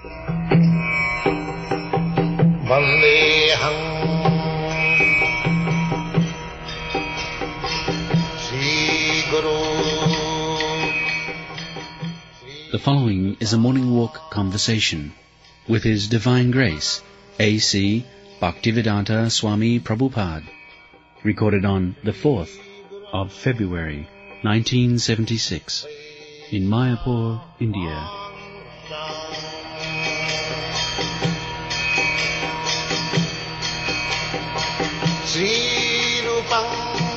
Vandeham Sri Guru. The following is a morning walk conversation with His Divine Grace, A.C. Bhaktivedanta Swami Prabhupada, recorded on the 4th of February 1976 in Mayapur, India. Sri Rupam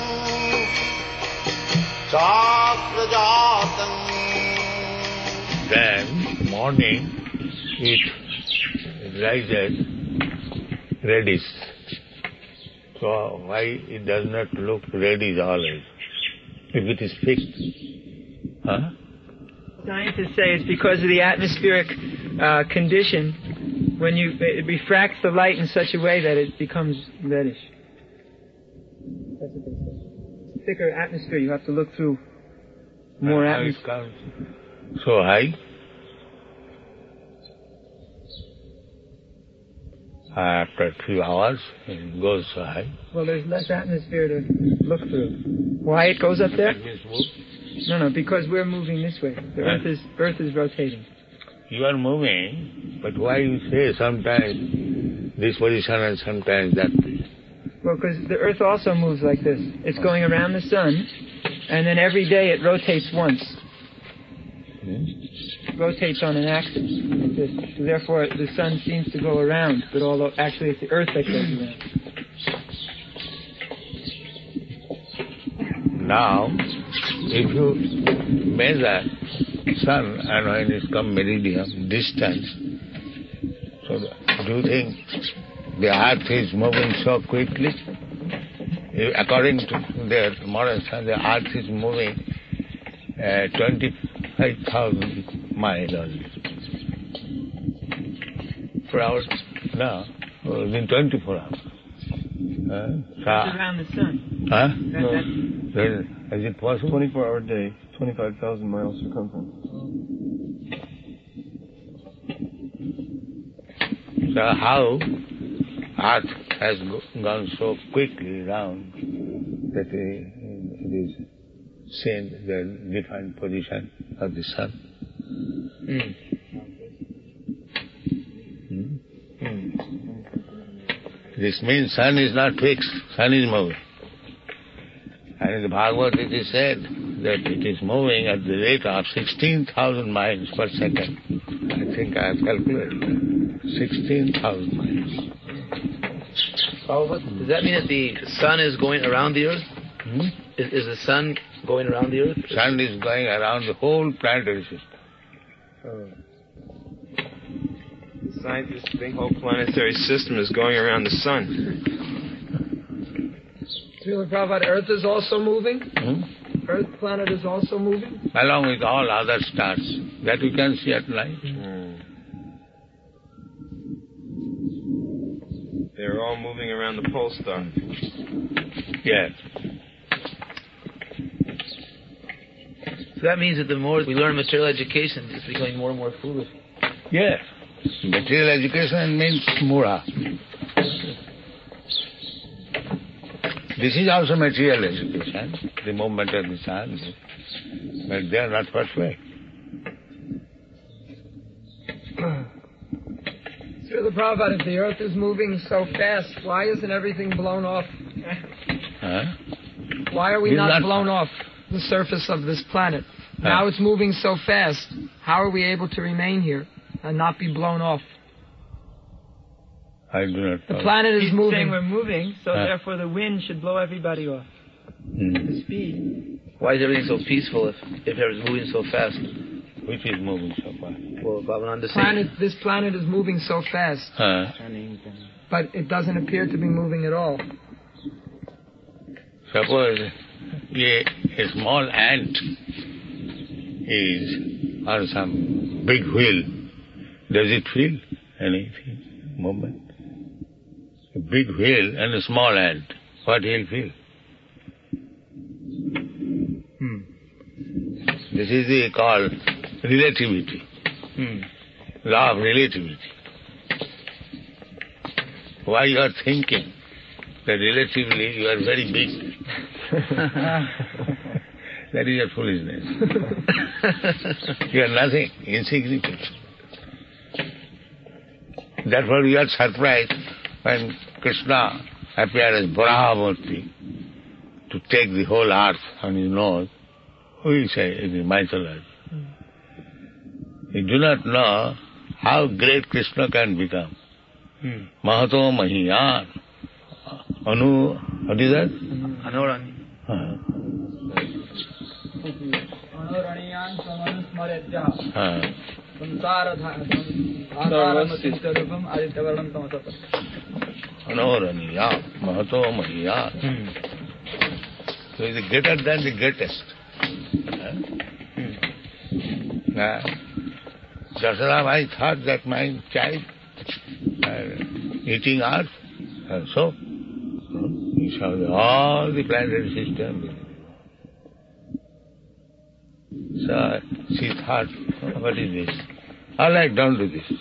Chakrajatam. Then morning it rises reddish. So why it does not look reddish always? If it is fixed. Huh? Scientists say it's because of the atmospheric condition. When it refracts the light in such a way that it becomes reddish. That's what they say. Thicker atmosphere, you have to look through more atmosphere. So high. After a few hours, it goes so high. Well, there's less atmosphere to look through. Why it goes up there? No, because we're moving this way. The Earth is rotating. You are moving, but why you say sometimes this position and sometimes that position? Well, because the Earth also moves like this. It's going around the sun, and then every day it rotates once. It rotates on an axis like this. So therefore, the sun seems to go around, but although actually it's the Earth that goes around. Now, if you measure sun and when it comes meridian distance, so do you think the Earth is moving so quickly? According to their modern science, the Earth is moving 25,000 miles only. Per hour? No, within 24 hours. That's around the sun. Huh? No. Is it possible? 24-hour day, 25,000 miles circumference. So how Earth has gone so quickly round that it is seen the different position of the sun. This means sun is not fixed, sun is moving. And in the Bhagavad it is said that it is moving at the rate of 16,000 miles per second. I think I have calculated 16,000 miles. Does that mean that the sun is going around the earth? Is the sun going around the earth? Sun is going around the whole planetary system. The scientists think the whole planetary system is going around the sun. Srila Prabhupada, Earth is also moving? Earth planet is also moving? Along with all other stars that we can see at night. They're all moving around the pole star. Yes. So that means that the more we learn material education, it's becoming more and more foolish. Yes. Material education means mura. This is also material education, the movement of the sun, but they are not perfect. Srila Prabhupada, if the Earth is moving so fast, why isn't everything blown off? Why are we not blown off the surface of this planet? Now it's moving so fast. How are we able to remain here and not be blown off? I do not know. The planet is moving. Saying we're moving, so therefore the wind should blow everybody off. The speed. Why is everything so peaceful if everything's moving so fast? Which is moving so fast? Well, Bhavananda This planet is moving so fast, but it doesn't appear to be moving at all. Suppose a small ant is on some big wheel. Does it feel anything, movement? A big wheel and a small ant, what he'll feel? This is called relativity. law of relativity. Why you are thinking that relatively you are very big? That is your foolishness. You are nothing, insignificant. Therefore you are surprised when Krishna appeared as Varahamurti to take the whole earth on his nose. We say it is mythology. You do not know how great Krishna can become. Mahato Mahiyan. What is that? Anorani. Anoraniyan samanusmaredya. Samsara-dharmasya-rupam adityavarnam tamasapam. Anoraniyan. Mahato Mahiyan. So he is greater than the greatest. Jasodha, I thought that my child eating earth, so you saw all the planetary system. So she thought, what is this? All right, don't do this.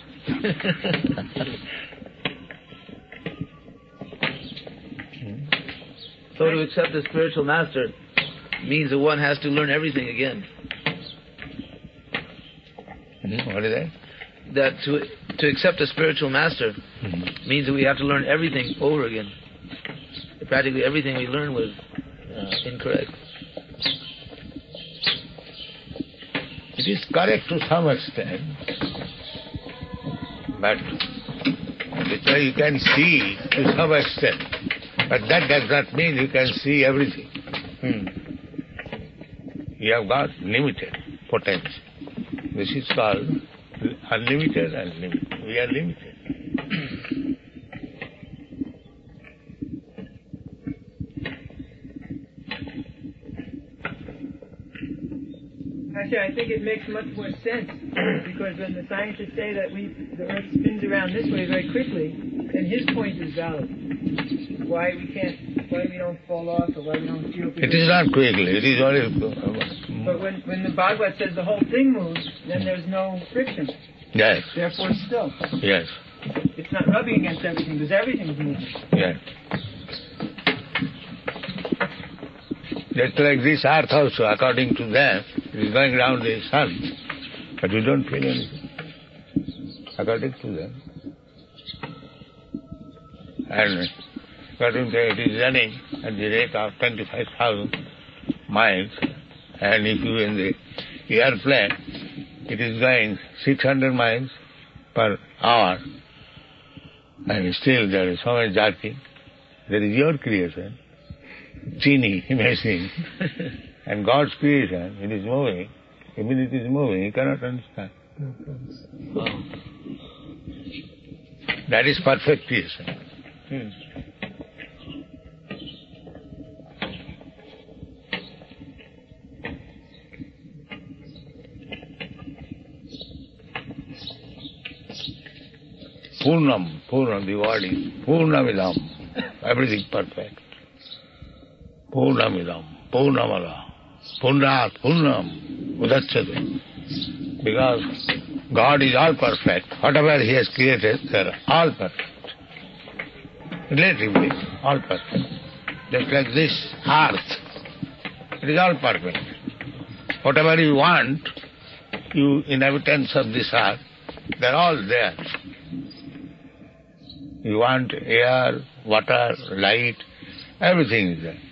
So to accept a spiritual master means that one has to learn everything again. What is that? That to accept a spiritual master means that we have to learn everything over again. Practically everything we learned was incorrect. It is correct to some extent, but because you can see to some extent, but that does not mean you can see everything. You have got limited potential. This is called unlimited and limited. We are limited. Actually, I think it makes much more sense because when the scientists say that the Earth spins around this way very quickly, then his point is valid. Why we don't fall off, or why we don't feel. It is not quickly. It is only. But when the Bhagavad says the whole thing moves, then there's no friction. Yes. Therefore, it's still. Yes. It's not rubbing against everything because everything is moving. Yes. Just like this earth also, according to them, it is going round the sun, but we don't feel anything. According to them. And according to them, it is running at the rate of 25,000 miles, and if you in the airplane, it is going 600 miles per hour, and still there is so much jerking. That is your creation. Teeny machine. And God's creation, it is moving. Even it is moving, you cannot understand. That is perfect creation. Purnam, the word is Purnamidam. Everything perfect. Purnamidam, Purnamala, Purnat, Purnam, Udacchate. Because God is all perfect. Whatever He has created, they are all perfect. Relatively, all perfect. Just like this earth, it is all perfect. Whatever you want, you inhabitants of this earth, they are all there. You want air, water, light, everything is there.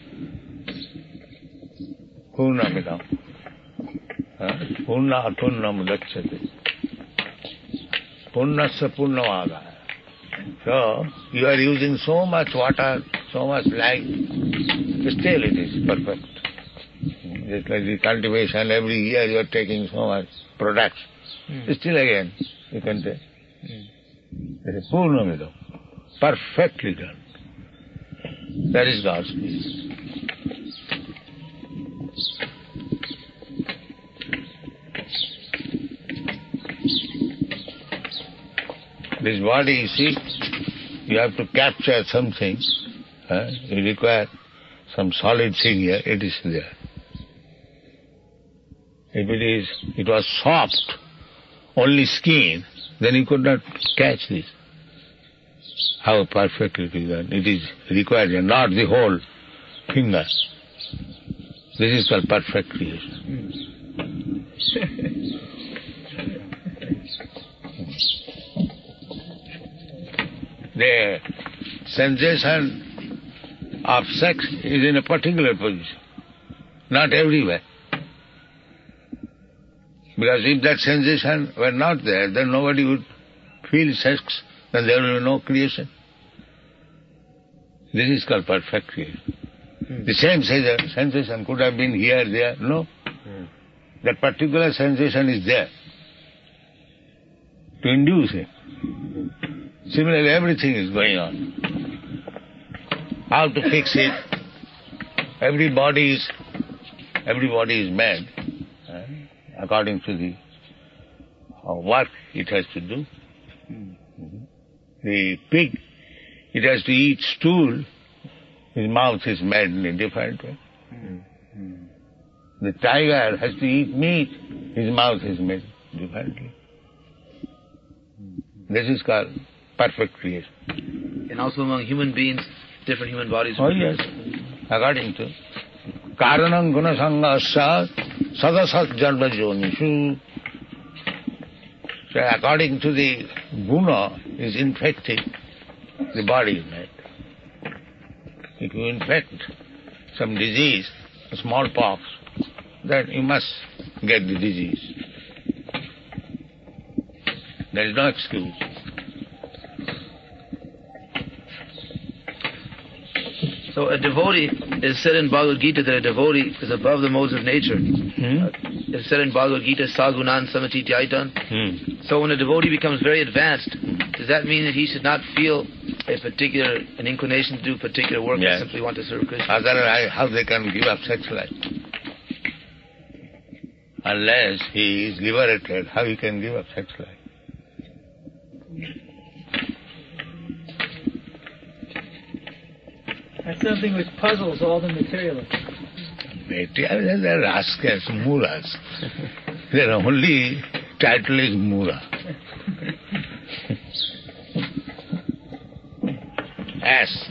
Purnamidam. Purna Purnam Udacchate. Purnasya Purnavada. So, you are using so much water, so much light, still it is perfect. Just like the cultivation, every year you are taking so much products. Still again, you can take. It is Purnamidam. Perfectly done. That is God's peace. This body, you see, you have to capture something. You require some solid thing here, it is there. If it was soft, only skin, then you could not catch this. How perfect it is done. It is required, and not the whole finger. This is called perfect creation. The sensation of sex is in a particular position, not everywhere. Because if that sensation were not there, then nobody would feel sex, then there will be no creation. This is called perfect creation. The same sensation could have been here, there. No. That particular sensation is there to induce it. Similarly, everything is going on. How to fix it? Everybody is made according to the work it has to do. The pig, it has to eat stool, his mouth is made in a different way. The tiger has to eat meat, his mouth is made differently. This is called perfect creation. And also among human beings, different human bodies. Oh yes, according to Karanam Guna Sanghasya Sadasat Janma Jonishu. So according to the guna is infecting, the body is made. If you infect some disease, smallpox, then you must get the disease. There is no excuse. So a devotee, is said in Bhagavad Gita that a devotee is above the modes of nature. It's said in Bhagavad Gita, Sagunan Samatityaitan. So when a devotee becomes very advanced, does that mean that he should not feel an inclination to do particular work, yes, and simply want to serve Krishna? Otherwise, how they can give up sex life? Unless he is liberated, how he can give up sex life? That's something which puzzles all the materialists. Materialists are rascals, mulas. Their only title is mula. Ass.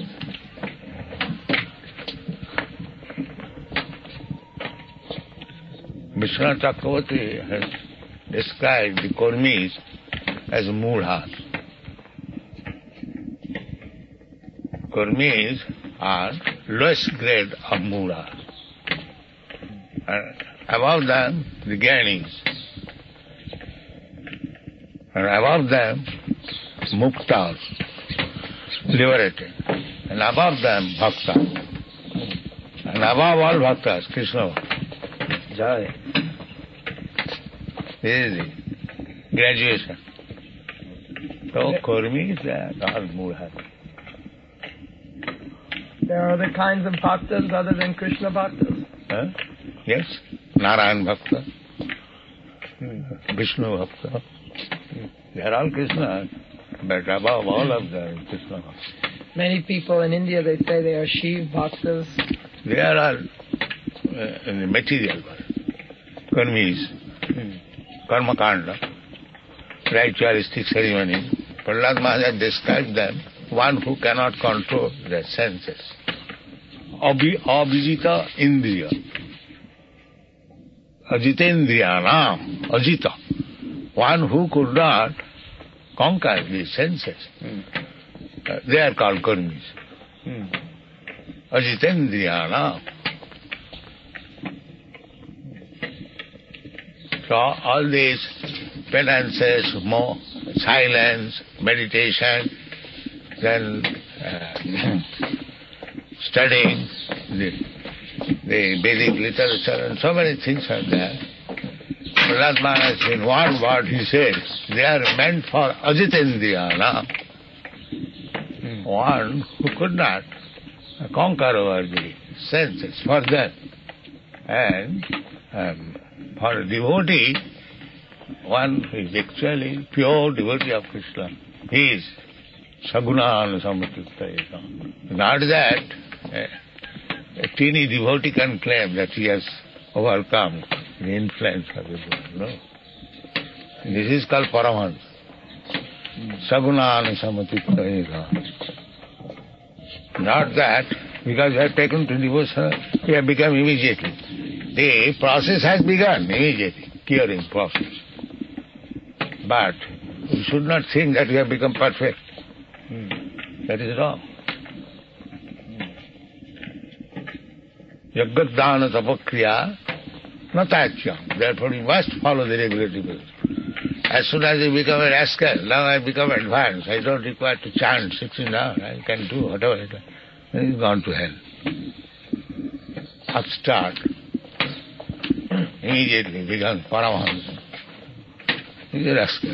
Vishwanath Chakravarti has described the Kurmis as mulas. Kurmis are lowest grade of mulas. And above them, the Gyanis. And above them, Muktas, liberated. And above them, Bhaktas. And above all Bhaktas, Krishna. Jai. This is the graduation. So, Kurmis are all mulas. There are other kinds of bhaktas other than Krishna bhaktas? Huh? Yes, Narayan Bhakta, Vishnu Bhakta. They are all Krishna, but above all of them, Krishna Bhakta. Many people in India, they say they are Shiv bhaktas. They are all in the material world. Karmis, Karma Kanda, ritualistic ceremony. Prahlad Maharaj described them, one who cannot control their senses. Abhijita Indriya. Ajitendriyanam. Ajita. One who could not conquer the senses. They are called karmis. Ajitendriyanam. So all these penances, silence, meditation, then studying the Vedic literature, and so many things are there. Prahlad Maharaj, in one word he says, they are meant for Ajitendriyana, one who could not conquer over the senses, for them. And for a devotee, one who is actually pure devotee of Krishna, he is Sagunan Samatutta. Not that a teeny devotee can claim that he has overcome the influence of the Buddha. No. This is called Paramahansa. Sagunana Samatitva. Not that, because we have taken to devotion, we have become immediately. The process has begun immediately, curing process. But we should not think that we have become perfect. That is wrong. Yagadana tapakriya natachyam. Therefore you must follow the regulative rules. As soon as you become a rascal, now I become advanced, I don't require to chant 16 hours, I can do whatever I can. Then he's gone to hell. Upstart. Immediately becomes Paramahansa. He's a rascal.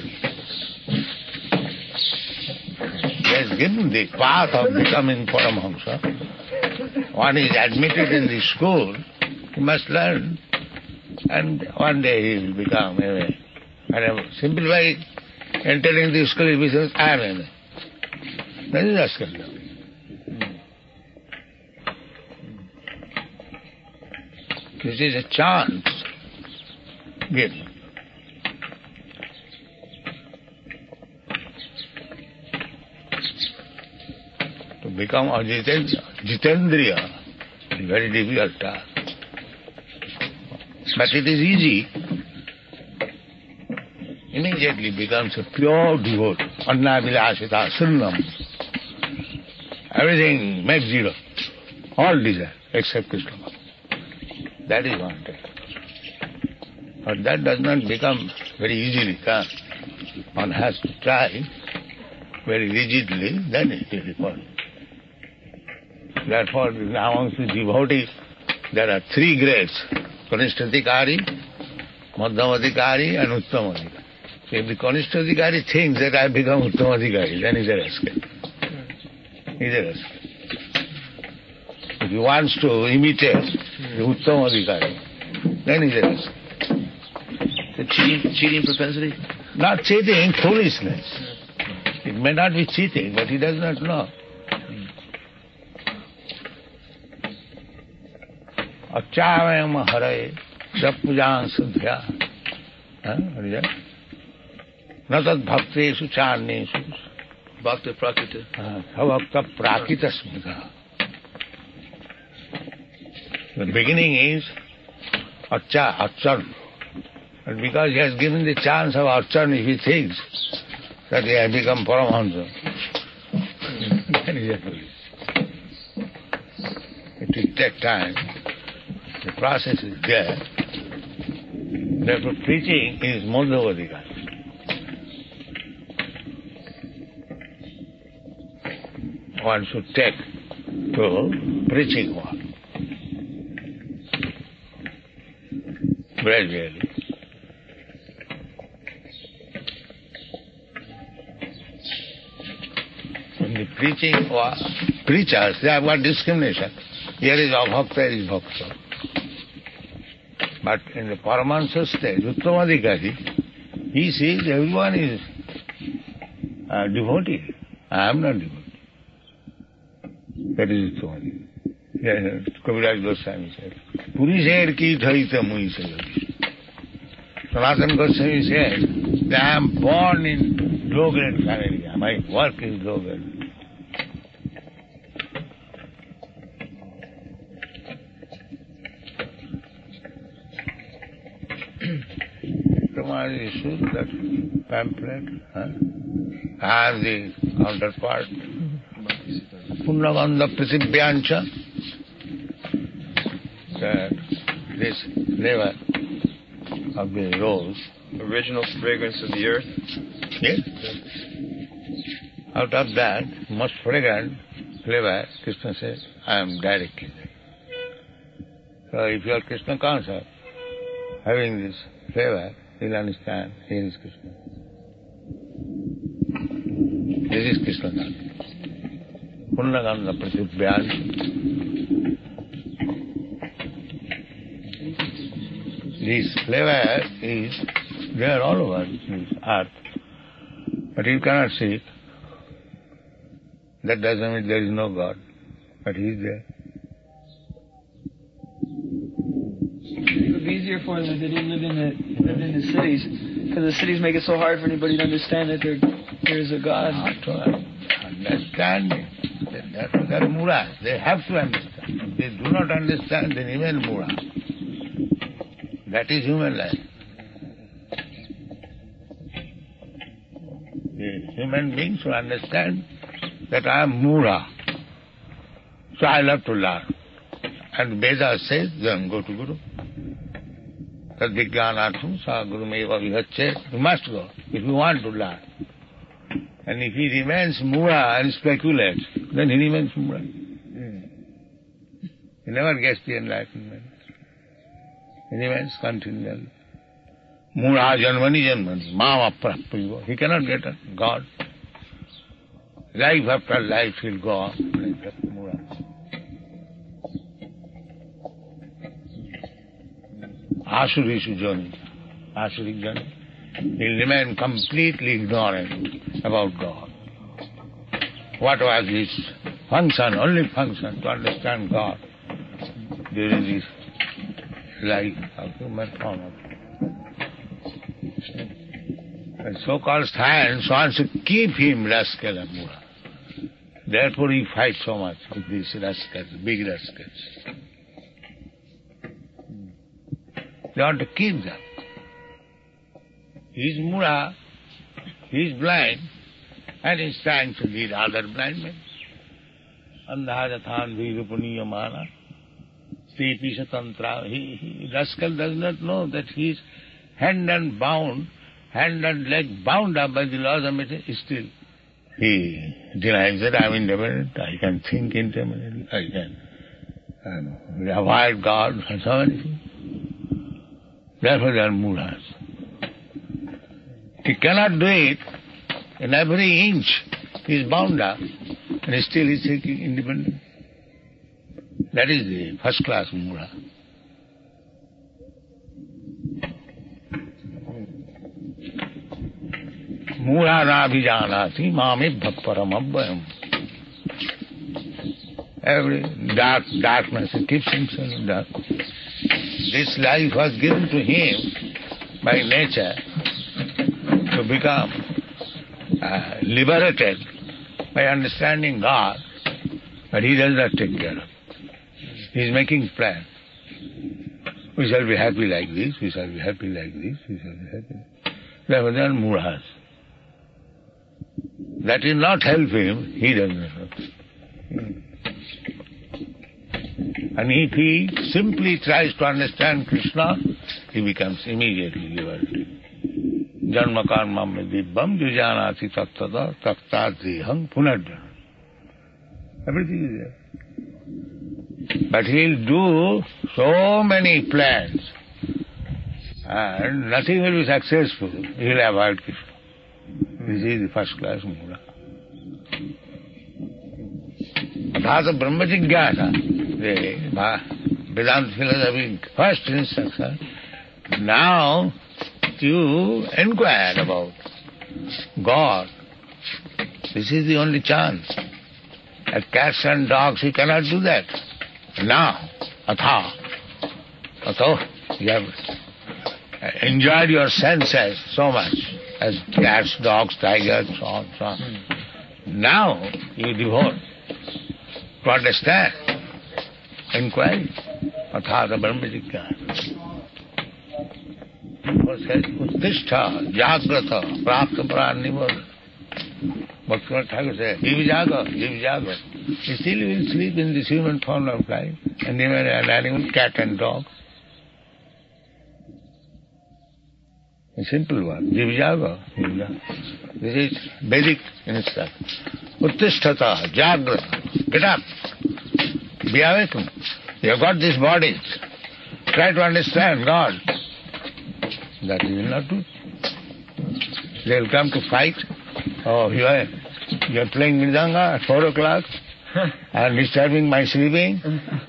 He has given the path of becoming Paramahansa. One is admitted in the school, he must learn, and one day he will become a simply by entering the school, he says, I am a. That is rascal. This is a chance given. To become a Jitendriya is a very difficult task. But it is easy. Immediately becomes a pure devotee. Anna vilasita sunnam. Everything makes zero. All desire except Krishna. That is wanted. But that does not become very easily done. One has to try very rigidly, then it will be possible. Therefore, amongst the devotees, there are three grades: Kanishthadikari, Madhyamadikari, and Uttamadikari. If the Kanishthadikari thinks that I have become Uttamadikari, then he's a rascal. He's a rascal. If he wants to imitate the Uttamadikari, then he's a rascal. The cheating propensity? Not cheating, foolishness. It may not be cheating, but he does not know. Achyavayam haraye jappujan sudhya. What is that? Natad bhaktesu charnesu. Bhakta prakrita. Bhakta prakita smudha. The beginning is Achan. And because he has given the chance of Achan, if he thinks that he has become Paramahansa, then he is foolish. It will take time. The process is there. Therefore, preaching is Madhyavadika. One should take to preaching one. Gradually. In the preaching or preachers, they have got discrimination. Here is abhakta, here is bhakta. But in the Paramahansa stage, Uttamadikari, he sees everyone is devotee. I am not devotee. That is Uttamadikari. Kaviraj Goswami said, Purisher ki dhaita mui se. Sanatana Goswami said, that I am born in low-grade family. My work is low-grade. Tomorrow issues that pamphlet. I have the counterpart. Punnagandha Pritibhyancha. This flavor of the rose. Original fragrance of the earth. Yes. Out of that, most fragrant flavor, Krishna says, I am directly there. So if you are Krishna conscious, having this flavor, you'll understand, here is Krishna. This is Krishna conscious. Punnagandha Pratibhyan. This flavor is there all over this earth, but you cannot see it. That doesn't mean there is no God, but He is there. It would be easy easier for them if they didn't live in the cities, because the cities make it so hard for anybody to understand that there is a God. Understand. They're Muras. They have to understand. If they do not understand, then even Mura. That is human life. The human beings should understand that I am Mura. So I love to learn. And Veda says, then go to Guru. Tad Vijnanartham sa Guru meva vihacche. You must go if you want to learn. And if he remains Mura and speculates, then he remains Mura. He never gets the enlightenment. He remains continual. Mura janmani janmani, mama prapyo. He cannot get a God. Life after life he'll go on like that Mura. Asurishu jani, Asurik jani. He'll remain completely ignorant about God. What was his function, only function, to understand God during his life of human form. The so-called science wants to keep him rascal and Mura. Therefore he fights so much with these rascals, big rascals. They want to keep them. He is Mura, he is blind, and he is trying to lead other blind men. Andhajathan virupuniyamana, stepisha tantra. Rascal does not know that he is hand and leg bound up by the laws of matter. Still, he denies that I am independent, I can think independently, I can avoid God, and so many things. Therefore they are Muras. He cannot do it. In every inch he is bound up, and still he is seeking independence. That is the first class Mura. Mura na bhijanati mame bhapparam abhayam. Every darkness, he keeps himself in dark. This life was given to him by nature to become liberated by understanding God, but he does not take care of it. He is making plans. We shall be happy like this, we shall be happy like this, we shall be happy. Therefore they are Muras. That will not help him, he does not help. And if he simply tries to understand Krishna, he becomes immediately liberated. Janma karma me dibbam jujanati tattada tattadriham punarjana. Everything is there. But he'll do so many plans and nothing will be successful. He'll avoid Krishna. This is the first class Mura. Adhata Brahma Jigyasa, the Vedanta philosophy first instruction. Now you inquire about God. This is the only chance. As cats and dogs, you cannot do that. Now, atha, you have enjoyed your senses so much, as cats, dogs, tigers, so on, so on. Now you devote to understand, inquiry, athata brahma jigyasa. Uttishta, jagrata, prapta pranibodha. Bhaktivinoda Thakur said, Jiv still you will sleep in this human form of life, and even an animal, cat and dog. A simple one, Jiv. This is Vedic instruction. Uttishtata, jagrata, get up, be awakened. You have got these bodies. Try to understand God. That you will not do. They will come to fight. Oh, you are playing Mridanga at 4 o'clock and disturbing my sleeping.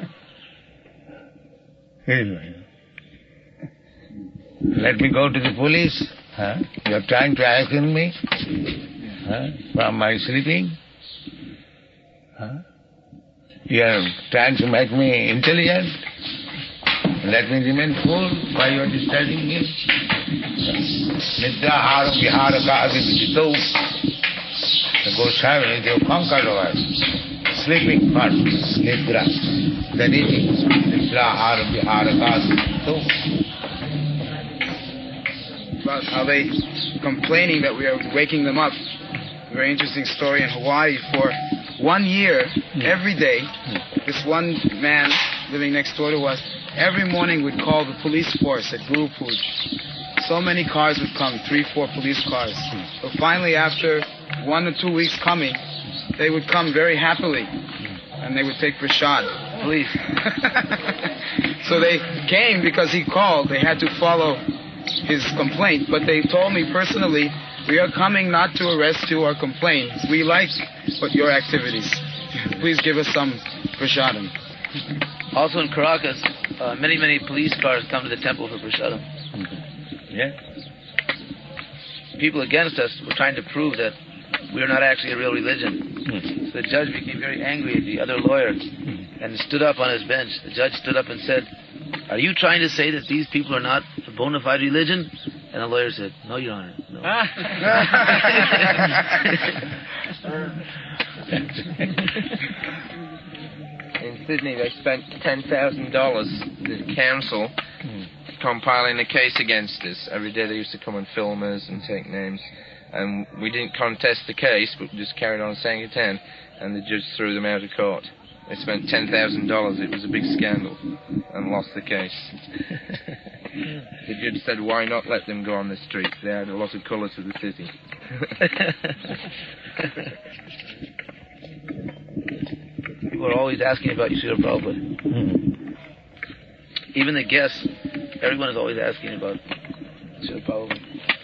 Let me go to the police. You are trying to awaken me from my sleeping. You are trying to make me intelligent. Let me remain full. Why you are disturbing me? Nidra hara vihara ka adivijito. The Goswami, they have conquered over sleeping first, Nidra. Then eating. Nidra hara vihara ka adivijito. About how they complaining that we are waking them up. Very interesting story in Hawaii. For 1 year, every day, this one man living next door to us, every morning would call the police force at Guru Puj. So many cars would come, 3-4 police cars. So finally, after 1 or 2 weeks coming, they would come very happily, and they would take prashad. Police. So they came because he called. They had to follow his complaint, but they told me personally, we are coming not to arrest you or complain. We like your activities. Please give us some prasadam. Also in Caracas, many police cars come to the temple for prasadam. Yeah. People against us were trying to prove that we are not actually a real religion. So the judge became very angry at the other lawyer and stood up on his bench. The judge stood up and said, "Are you trying to say that these people are not a bona fide religion?" And the lawyer said, "No, Your Honor, no." In Sydney, they spent $10,000, the council, compiling a case against us. Every day they used to come and film us and take names. And we didn't contest the case, but just carried on Sankirtan, and the judge threw them out of court. They spent $10,000. It was a big scandal, and lost the case. The judge said, "Why not let them go on the streets? They add a lot of colour to the city." People are always asking about Srila Prabhupada. Even the guests, everyone is always asking about Srila Prabhupada.